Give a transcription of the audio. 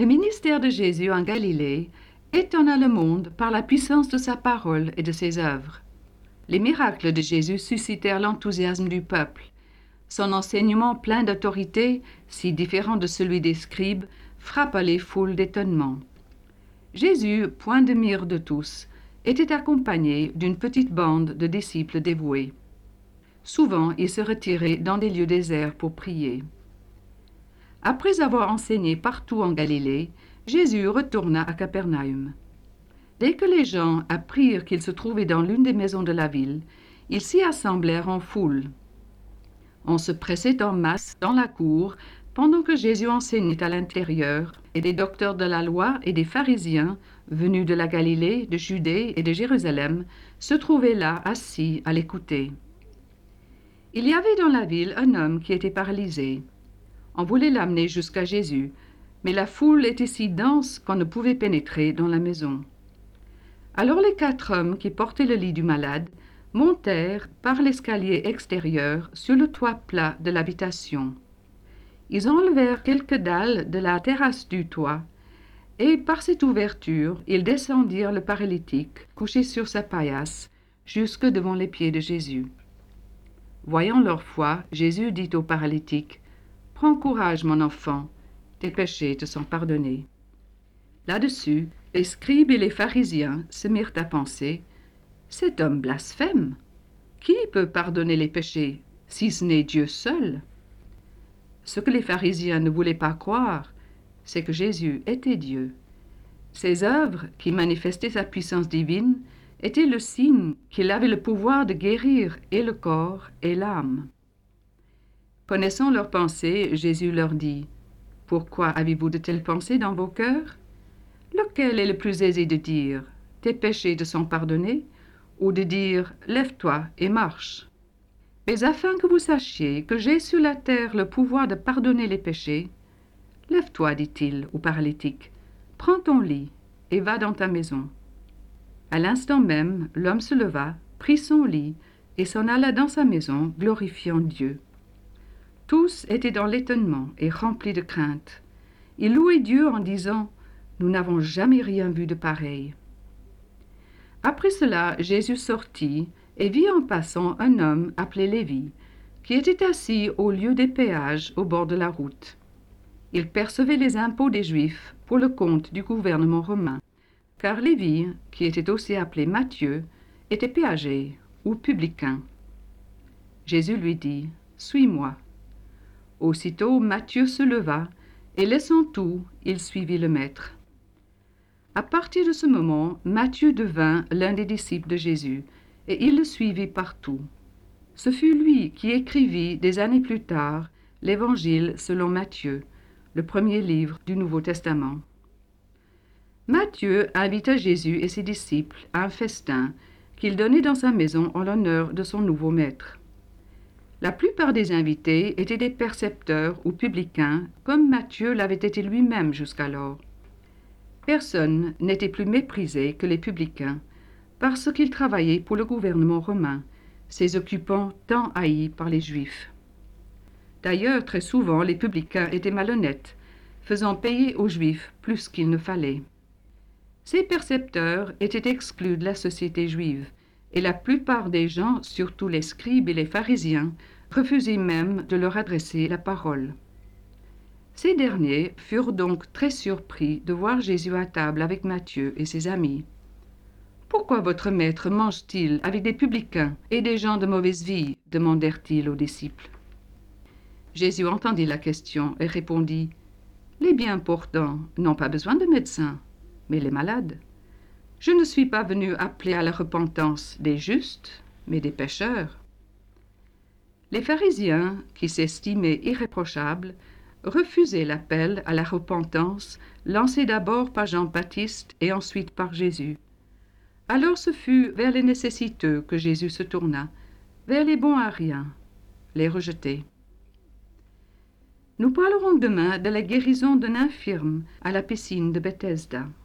Le ministère de Jésus en Galilée étonna le monde par la puissance de sa parole et de ses œuvres. Les miracles de Jésus suscitèrent l'enthousiasme du peuple. Son enseignement plein d'autorité, si différent de celui des scribes, frappa les foules d'étonnement. Jésus, point de mire de tous, était accompagné d'une petite bande de disciples dévoués. Souvent, il se retirait dans des lieux déserts pour prier. Après avoir enseigné partout en Galilée, Jésus retourna à Capernaum. Dès que les gens apprirent qu'il se trouvait dans l'une des maisons de la ville, ils s'y assemblèrent en foule. On se pressait en masse dans la cour pendant que Jésus enseignait à l'intérieur, et des docteurs de la loi et des pharisiens, venus de la Galilée, de Judée et de Jérusalem, se trouvaient là assis à l'écouter. Il y avait dans la ville un homme qui était paralysé. On voulait l'amener jusqu'à Jésus, mais la foule était si dense qu'on ne pouvait pénétrer dans la maison. Alors les 4 hommes qui portaient le lit du malade montèrent par l'escalier extérieur sur le toit plat de l'habitation. Ils enlevèrent quelques dalles de la terrasse du toit, et par cette ouverture, ils descendirent le paralytique, couché sur sa paillasse, jusque devant les pieds de Jésus. Voyant leur foi, Jésus dit au paralytique, « Prends courage, mon enfant, tes péchés te sont pardonnés. » Là-dessus, les scribes et les pharisiens se mirent à penser, « Cet homme blasphème. Qui peut pardonner les péchés, si ce n'est Dieu seul ?» Ce que les pharisiens ne voulaient pas croire, c'est que Jésus était Dieu. Ses œuvres, qui manifestaient sa puissance divine, étaient le signe qu'il avait le pouvoir de guérir et le corps et l'âme. Connaissant leurs pensées, Jésus leur dit, « Pourquoi avez-vous de telles pensées dans vos cœurs? Lequel est le plus aisé de dire, « Tes péchés te sont pardonnés » ou de dire, « Lève-toi et marche » ? Mais afin que vous sachiez que j'ai sur la terre le pouvoir de pardonner les péchés, lève-toi, dit-il au paralytique, prends ton lit et va dans ta maison. À l'instant même, l'homme se leva, prit son lit et s'en alla dans sa maison, glorifiant Dieu. Tous étaient dans l'étonnement et remplis de crainte. Ils louaient Dieu en disant, « Nous n'avons jamais rien vu de pareil. » Après cela, Jésus sortit et vit en passant un homme appelé Lévi, qui était assis au lieu des péages au bord de la route. Il percevait les impôts des Juifs pour le compte du gouvernement romain, car Lévi, qui était aussi appelé Matthieu, était péager ou publicain. Jésus lui dit, « Suis-moi. » Aussitôt Matthieu se leva, et laissant tout, il suivit le Maître. À partir de ce moment, Matthieu devint l'un des disciples de Jésus, et il le suivit partout. Ce fut lui qui écrivit des années plus tard l'Évangile selon Matthieu, le premier livre du Nouveau Testament. Matthieu invita Jésus et ses disciples à un festin qu'il donnait dans sa maison en l'honneur de son nouveau maître. La plupart des invités étaient des percepteurs ou publicains, comme Matthieu l'avait été lui-même jusqu'alors. Personne n'était plus méprisé que les publicains, parce qu'ils travaillaient pour le gouvernement romain, ces occupants tant haïs par les Juifs. D'ailleurs, très souvent, les publicains étaient malhonnêtes, faisant payer aux Juifs plus qu'il ne fallait. Ces percepteurs étaient exclus de la société juive, et la plupart des gens, surtout les scribes et les pharisiens, refusaient même de leur adresser la parole. Ces derniers furent donc très surpris de voir Jésus à table avec Matthieu et ses amis. « Pourquoi votre maître mange-t-il avec des publicains et des gens de mauvaise vie ?» demandèrent-ils aux disciples. Jésus entendit la question et répondit, « Les bien portants n'ont pas besoin de médecins, mais les malades. Je ne suis pas venu appeler à la repentance des justes, mais des pécheurs. » Les pharisiens, qui s'estimaient irréprochables, refusaient l'appel à la repentance lancé d'abord par Jean-Baptiste et ensuite par Jésus. Alors ce fut vers les nécessiteux que Jésus se tourna, vers les bons à rien, les rejetés. Nous parlerons demain de la guérison d'un infirme à la piscine de Bethesda.